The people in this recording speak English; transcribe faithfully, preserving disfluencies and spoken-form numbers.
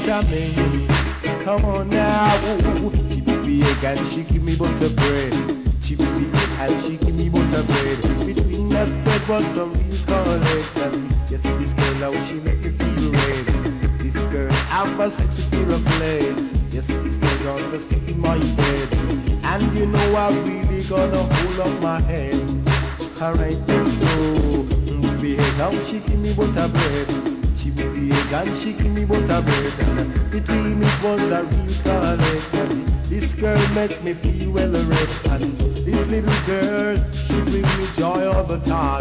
vitamin. Come on now. She give me egg and she give me butter bread. She give me egg and she give me butter bread. Between that bread was some real scarlet. And yes, this girl how she make me feel red. This girl have a sexy pair of legs. Yes, this girl gonna stick in my bed. And you know I really gonna hold up my head. Alright then so, baby egg how she give me butter bread. She with the egg and she give me butter bread. And between it was a real scarlet. And this girl make me feel well red. And this little girl, she bring me joy all the time.